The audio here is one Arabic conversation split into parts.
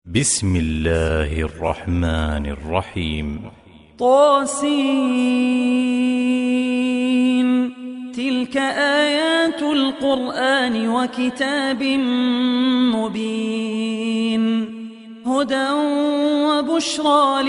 بسم الله الرحمن الرحيم. طاسين. تلك آيات القرآن وكتاب مبين هدى وبشرى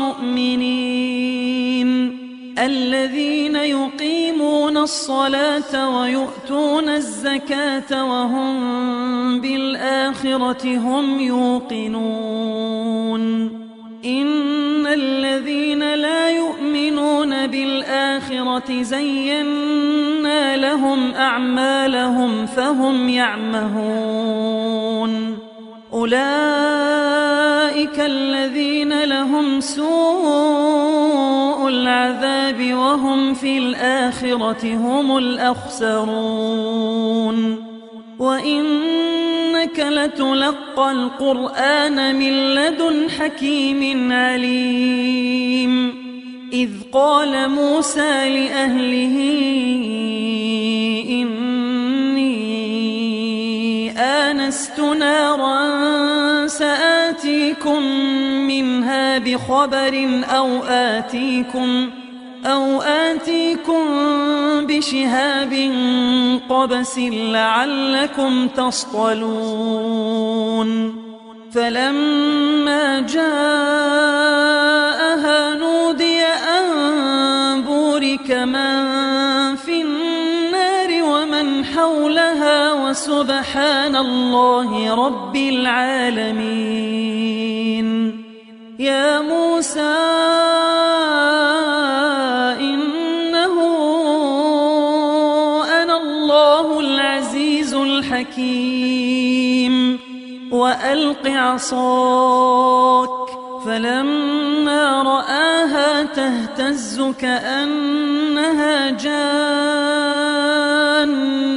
للمؤمنين الذين يقيمون الصلاة ويؤتون الزكاة وهم بالآخرة هم يوقنون. إن الذين لا يؤمنون بالآخرة زينا لهم أعمالهم فهم يعمهون. أولئك الذين لهم سوء العذاب وهم في الآخرة هم الأخسرون. وإنك لتلقى القرآن من لدن حكيم عليم. إذ قال موسى لأهله إني آنست نارا سآتيكم منها بخبر أو آتيكم بشهاب قبس لعلكم تصطلون. فلما جاءها نودي أن بورك من في النار ومن حولها وسبحان الله رب العالمين. يا موسى إنه أنا الله العزيز الحكيم وألق عصاك. فلما رآها تهتز كأنها جان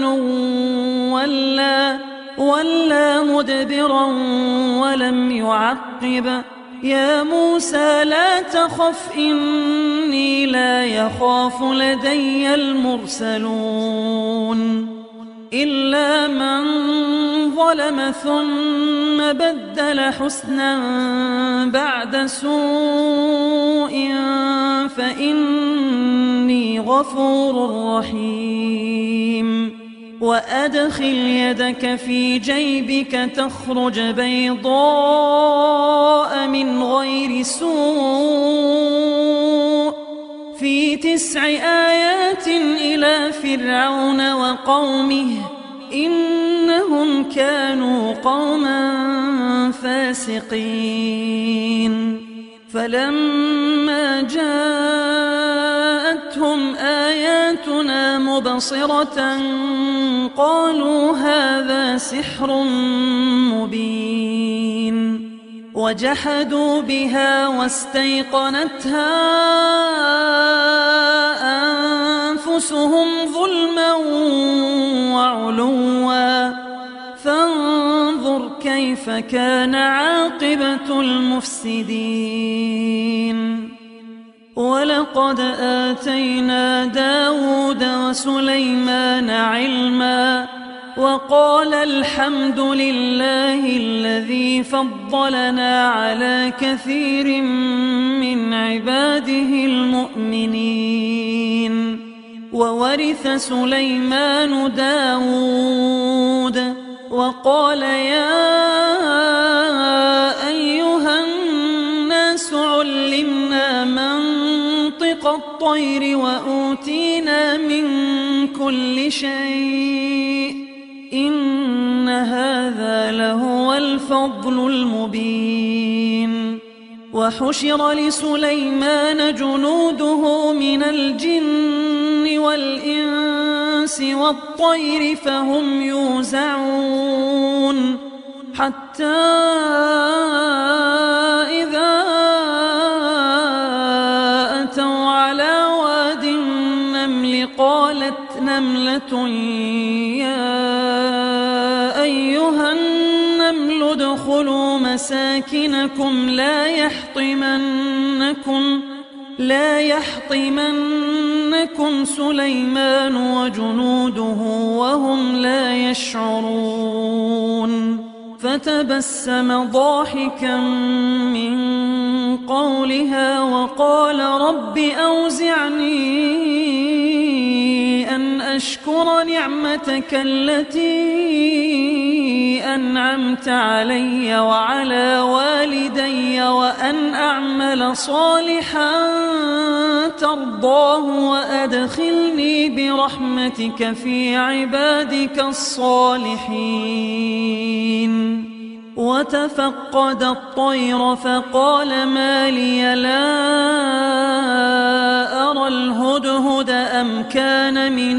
ولا مدبرا ولم يعقب. يا موسى لا تخف إني لا يخاف لدي المرسلون. إلا من ظلم ثم بدل حسنا بعد سوء فإني غفور رحيم. وأدخل يدك في جيبك تخرج بيضاء من غير سوء في 9 آيات إلى فرعون وقومه إنهم كانوا قوما فاسقين. فلما جاءتهم آياتنا مبصرة قالوا هذا سحر مبين. وجحدوا بها واستيقنتها أنفسهم ظلما وعلوا فانظر كيف كان عاقبة المفسدين. ولقد آتينا داود وسليمان علما وقال الحمد لله الذي فضلنا على كثير من عباده المؤمنين. وورث سليمان داود وقال يا أيها الناس علمنا منطق الطير وأوتينا من كل شيء إن هذا لهو الفضل المبين. وحشر لسليمان جنوده من الجن والإنس والطير فهم يوزعون حتى إذا أتوا على واد النمل قالت نملة يا أيها النمل ادخلوا مساكنكم لا يحطمنكم سليمان وجنوده وهم لا يشعرون. فتبسم ضاحكا من قولها وقال رب أوزعني أن أشكر نعمتك التي أنعمت علي وعلى والدي وأن أعمل صالحا ترضاه وأدخلني برحمتك في عبادك الصالحين. وتفقد الطير فقال ما لي لا أرى الهدهد أم كان من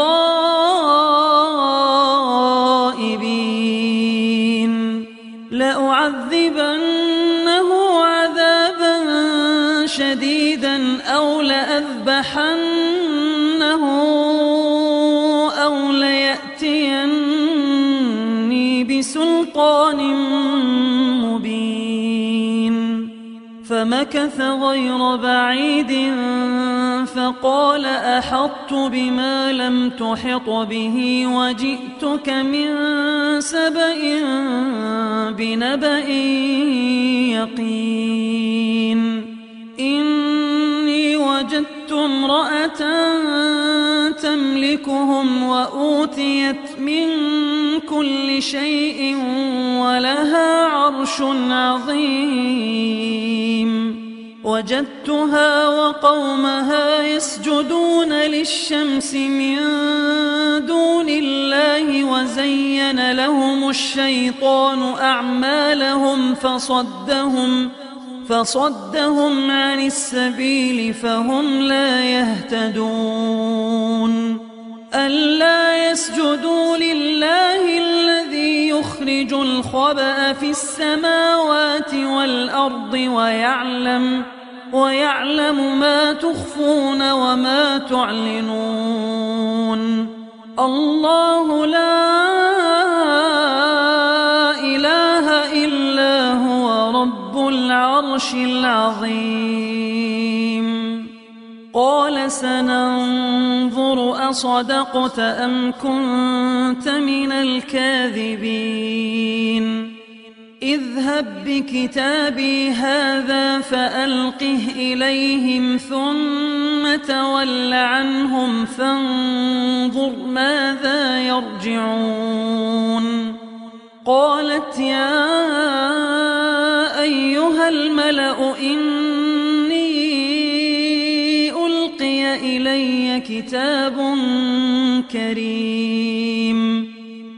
الغائبين لأعذبنه عذابا شديدا أو لأذبحنه أو ليأتيني بسلطان مبين. فمكث غير بعيد فقال أحطت بما لم تحط به وجئتك من سبأ بنبأ يقين. إني وجدت امرأة تملكهم وأوتيت من كل شيء ولها عرش عظيم. وجدتها وقومها يسجدون للشمس من دون الله وزين لهم الشيطان أعمالهم فصدهم عن السبيل فهم لا يهتدون. ألا يسجدوا لله الذي يخرج الخبأ في السماوات والأرض ويعلم ما تخفون وما تعلنون. الله لا إله إلا هو رب العرش العظيم. قال سننظر أصدقت أم كنت من الكاذبين. اذهب بكتابي هذا فألقه إليهم ثم تول عنهم فانظر ماذا يرجعون. قالت يا أيها الملأ إني ألقي إلي كتاب كريم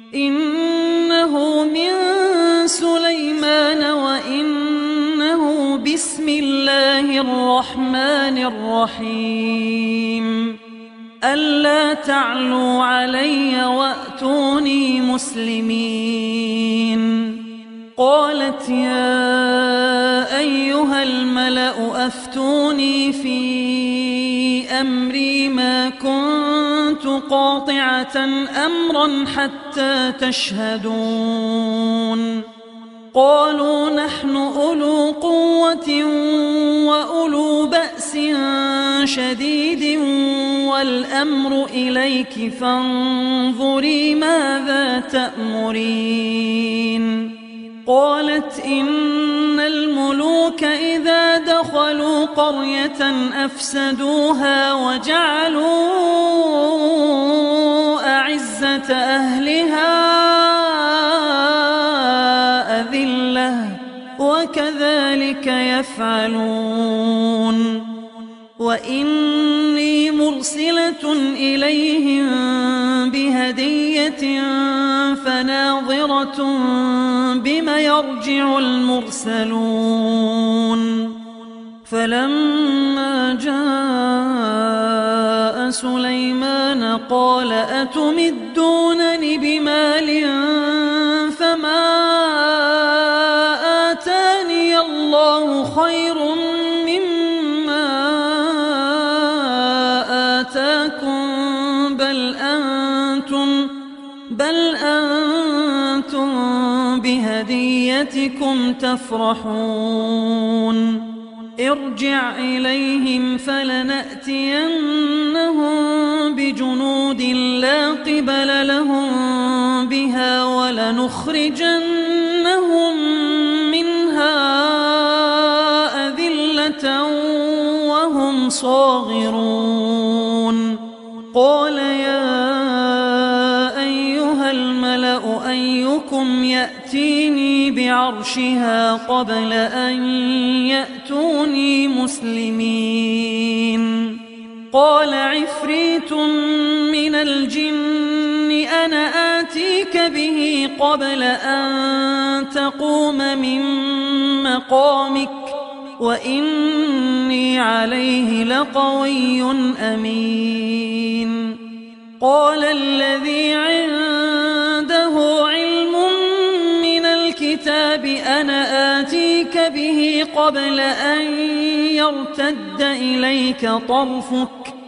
إنه من سليمان وإنه بسم الله الرحمن الرحيم. ألا تعلوا علي وأتوني مسلمين. قالت يا أيها الملأ أفتوني في أمري ما كنت قاطعة أمرا حتى تشهدون. قالوا نحن أولو قوة وأولو بأس شديد والأمر إليك فانظري ماذا تأمرين. قالت إن الملوك إذا دخلوا قرية أفسدوها وجعلوا أعزة أهلها أذلة وكذلك يفعلون. وإني مرسلة إليهم بهدية فناظرة بما يرجع المرسلون. فلما جاء سليمان قال أتمدونني بمال فما آتاني الله خير مما آتاكم بل أنتم بهديتكم تفرحون. ارجع إليهم فلنأتينهم بجنود لا قبل لهم بها ولنخرجنهم لنسكننهم منها أذلة وهم صاغرون قال يا أيها الملأ أيكم يأتيني بعرشها قبل أن يأتوني مسلمين قال عفريت من الجن أنا آتيك به قبل أن تقوم من مقامك وإني عليه لقوي أمين قال الذي عنده علم من الكتاب أنا آتيك به قبل أن يرتد إليك طرفك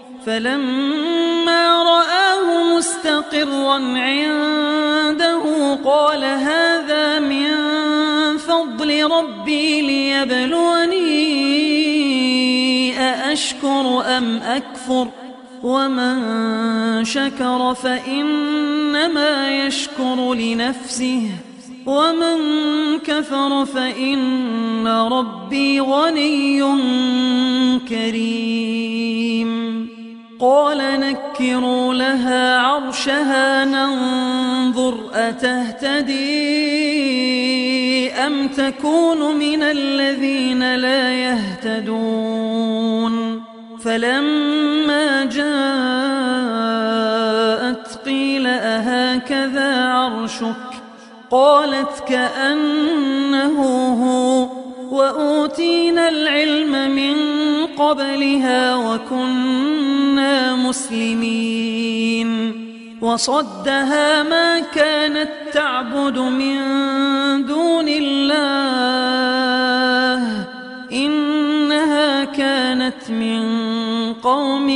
فلما رآه مستقرا عنده قال هذا من فضل ربي ليبلوني أأشكر أم أكفر ومن شكر فإنما يشكر لنفسه ومن كفر فإن ربي غني كريم قال نكروا لها عرشها ننظر أتهتدي أم تكون من الذين لا يهتدون فلما جاءت قيل أهكذا عرشك قالت كأنه هو وأوتينا العلم من قبلها وكنا مسلمين وصدها ما كانت تعبد من دون الله إنها كانت من قوم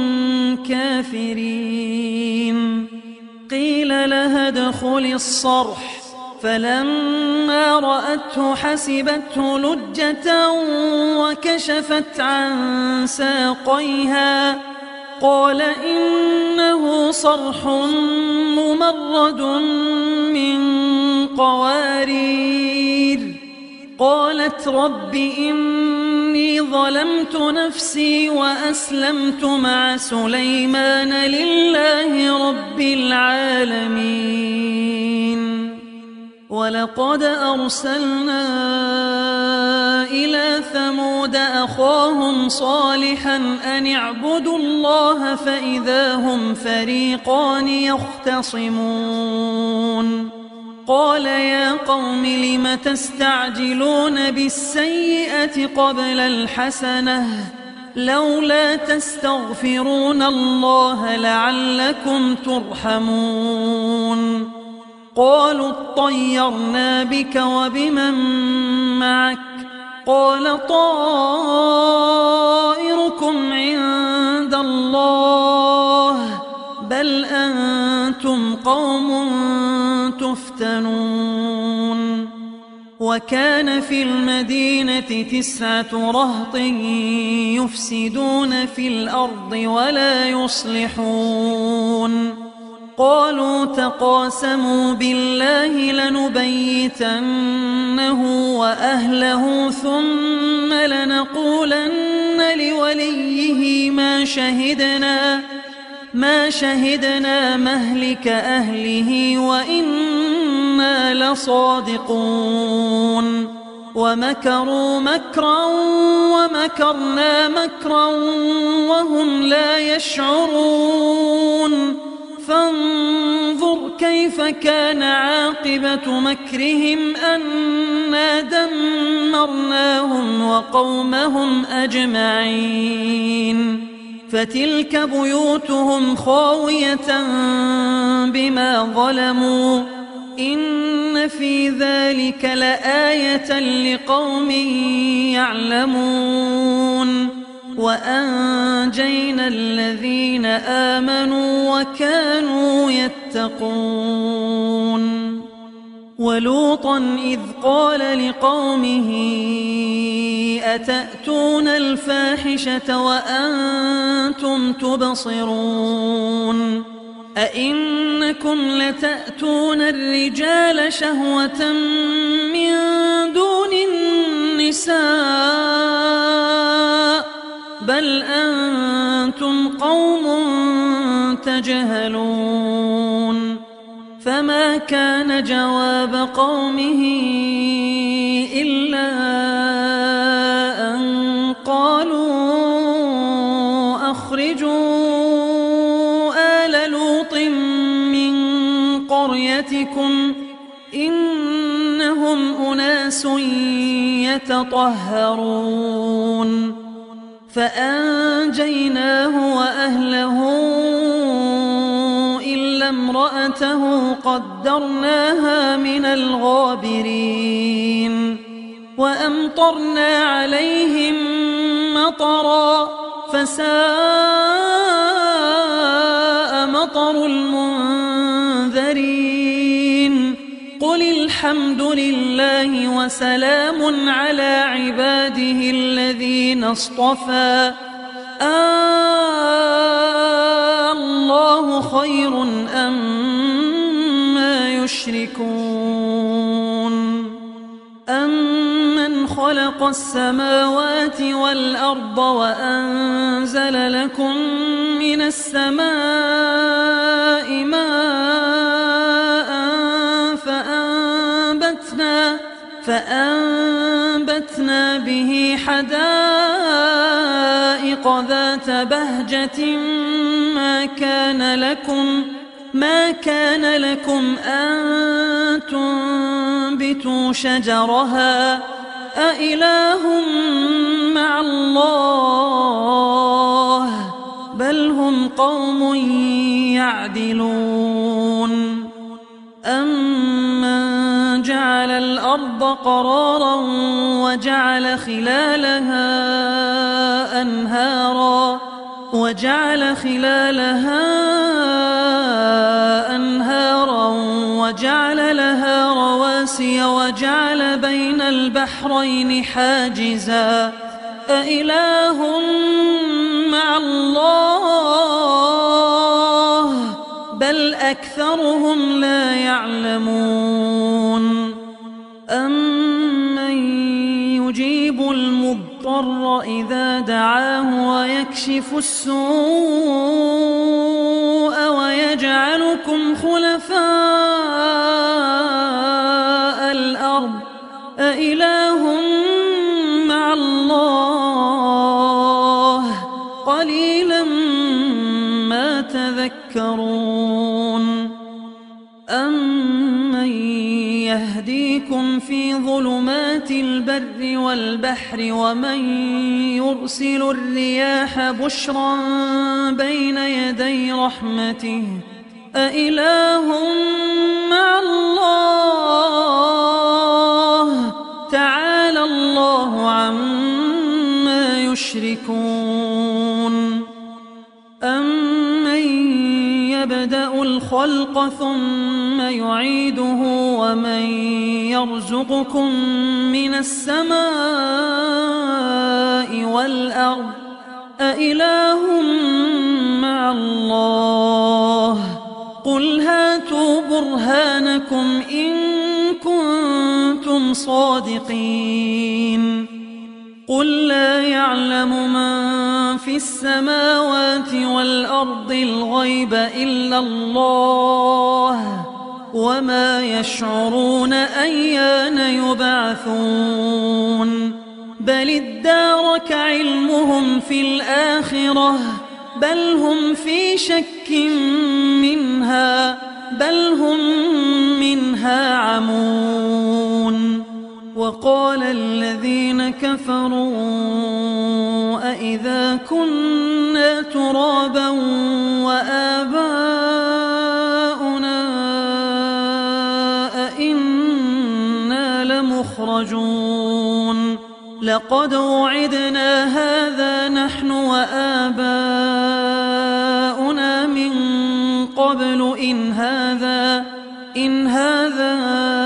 كافرين قيل لها ادخل الصرح فلما رأته حسبته لجة وكشفت عن ساقيها قال إنه صرح ممرد من قوارير قالت رب إني ظلمت نفسي وأسلمت مع سليمان لله رب العالمين ولقد أرسلنا إلى ثمود أخاهم صالحا أن اعبدوا الله فإذا هم فريقان يختصمون قال يا قوم لم تستعجلون بالسيئة قبل الحسنة لولا تستغفرون الله لعلكم ترحمون قالوا اطيرنا بك وبمن معك قال طائركم عند الله بل أنتم قوم تفتنون وكان في المدينة 9 رهط يفسدون في الأرض ولا يصلحون قالوا تقاسموا بالله لنبيتنه وأهله ثم لنقولن لوليه ما شهدنا مهلك أهله وإنا لصادقون ومكروا مكرا ومكرنا مكرا وهم لا يشعرون فانظر كيف كان عاقبة مكرهم أنا دمرناهم وقومهم أجمعين فتلك بيوتهم خاوية بما ظلموا إن في ذلك لآية لقوم يعلمون وأنجينا الذين آمنوا وكانوا يتقون ولوطا إذ قال لقومه أتأتون الفاحشة وأنتم تبصرون أئنكم لتأتون الرجال شهوة من دون النساء بل أنتم قوم تجهلون فما كان جواب قومه إلا أن قالوا أخرجوا آل لوط من قريتكم إنهم أناس يتطهرون فأنجيناه وأهله إلا امرأته قدرناها من الغابرين وأمطرنا عليهم مطرا فساء مطر المنذرين قل الحمد لله وسلام على عباده الذين اصطفى الله خير أما يشركون أمن خلق السماوات والأرض وأنزل لكم من السماء ماء فأنبتنا به حدائق ذات بهجة ما كان لكم أن تنبتوا شجرها أإله مع الله بل هم قوم يعدلون أمن جعل الأرض قرارا وجعل خلالها أنهارا وجعل لها رواسي وجعل بين البحرين حاجزا أإله مع الله بل أكثرهم لا يعلمون أمن يجيب المضطر إذا دعاه ويكشف السوء ويجعلكم خلفاء الأرض أإله مع الله قليلا ما تذكرون أمن يهديكم في ظلمات البر والبحر ومن يرسل الرياح بشرا بين يدي رحمته أإله مع الله تعالى الله عما يشركون أمن يبدأ الخلق ثم يعيده ومن يرزقكم من السماء والأرض أإله مع الله قل هاتوا برهانكم إن كنتم صادقين قل لا يعلم من في السماوات والأرض الغيب إلا الله وما يشعرون أيان يبعثون بل ادارك علمهم في الآخرة بل هم في شك منها بل هم منها عمون وقال الذين كفروا أإذا كنا ترابا وآباؤنا أئنا لمخرجون لقد وعدنا هذا نحن وآباؤنا من قبل إن هذا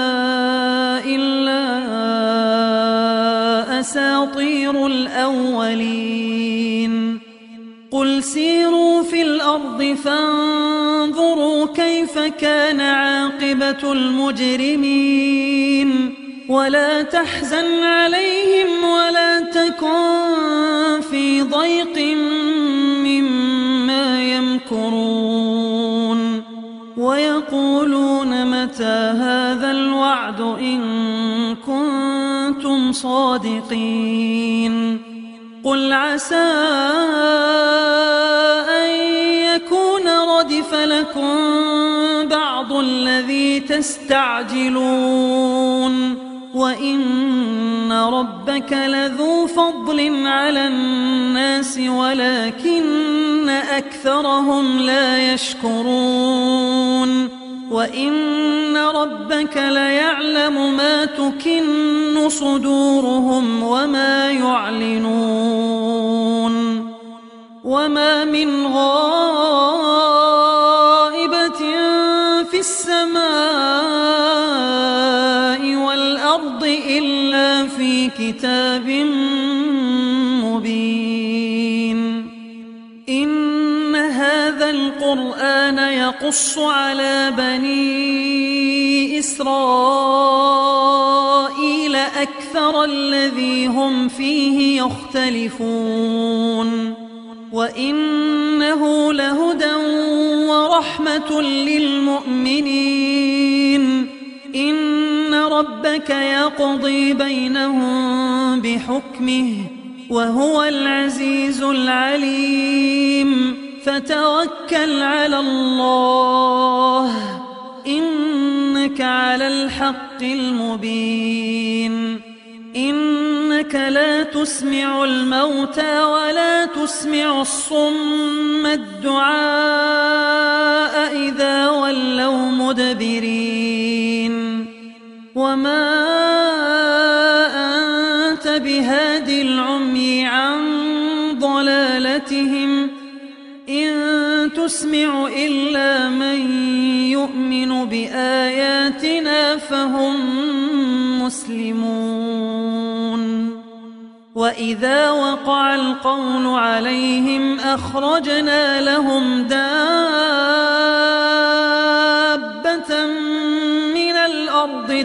إلا أساطير الأولين قل سيروا في الأرض فانظروا كيف كان عاقبة المجرمين ولا تحزن عليهم ولا تكن في ضيق مما يمكرون ويقولون متى هذا الوعد إن كنتم صادقين قل عسى أن يكون ردف لكم بعض الذي تستعجلون وإن ربك لذو فضل على الناس ولكن أكثرهم لا يشكرون وإن ربك ليعلم ما تكن صدورهم وما يعلنون وما من غائبة في السماء والأرض إلا في كتاب مبين إن هذا القرآن يقص على بني إسرائيل أكثر الذي هم فيه يختلفون وإنه لهدى ورحمة للمؤمنين إن ربك يقضي بينهم بحكمه وهو العزيز العليم فتوكل على الله إنك على الحق المبين إنك لا تسمع الموتى ولا تسمع الصم الدعاء إذا ولوا مدبرين وما أنت بهادي العمي عن ضلالتهم إن تسمع إلا من يؤمن بآياتنا فهم مسلمون وإذا وقع القول عليهم أخرجنا لهم دابة من الأرض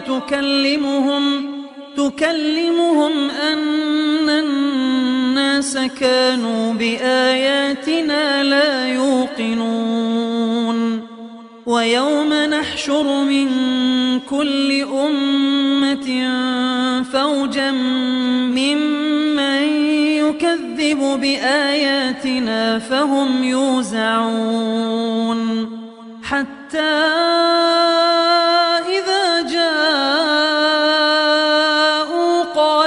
تكلمهم أن الناس كانوا بآياتنا لا يوقنون ويوم نحشر من كل أمة فوجا ممن يكذب بآياتنا فهم يوزعون حتى إذا جاءوا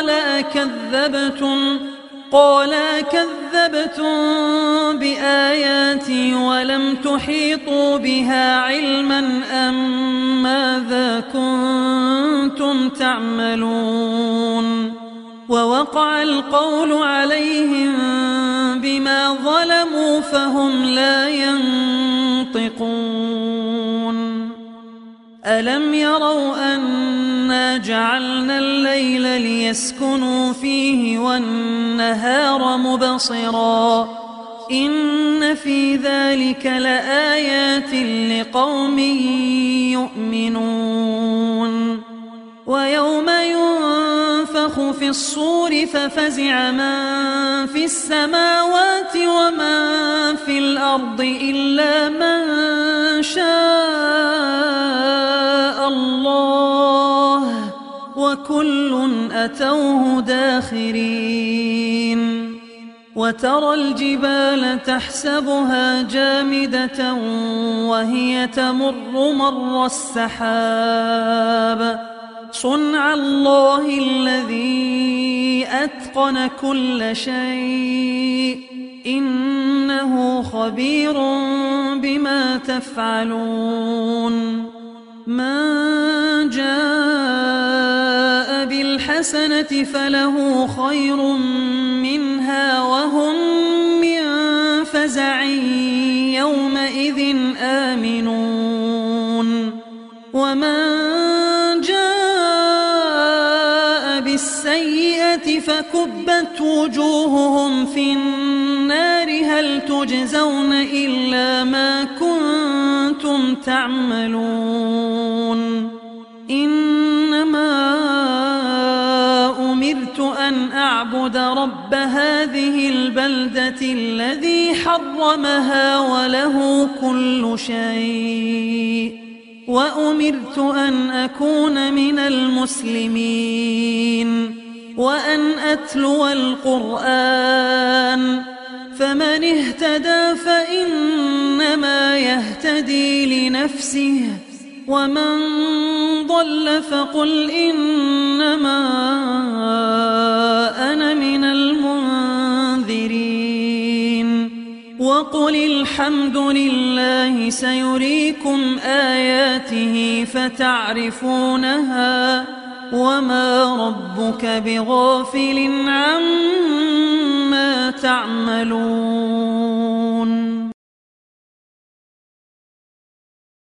قال أكذبتم بآياتي ولم تحيطوا بها علما أم ماذا كنتم تعملون ووقع القول عليهم بما ظلموا فهم لا ينطقون ألم يروا أنا جعلنا الليل ليسكنوا فيه والنهار مبصرا إن في ذلك لآيات لقوم يؤمنون ويوم ينفخ في الصور ففزع من في السماوات ومن في الأرض إلا من شاء الله وكل أتوه داخرين وترى الجبال تحسبها جامدة وهي تمر مر السحاب صنع الله الذي أتقن كل شيء إنه خبير بما تفعلون من جاء بالحسنة فله خير منها وهم من فزع يومئذ آمنون ومن جاء بالسيئة الملائكة فكبت وجوههم في النار هل تجزون إلا ما كنتم تعملون إنما أمرت أن أعبد رب هذه البلدة الذي حرمها وله كل شيء وأمرت أن أكون من المسلمين وأن أتلو القرآن فمن اهتدى فإنما يهتدي لنفسه ومن ضل فقل إنما أنا من المنذرين وقل الحمد لله سيريكم آياته فتعرفونها وما ربك بغافل عما تعملون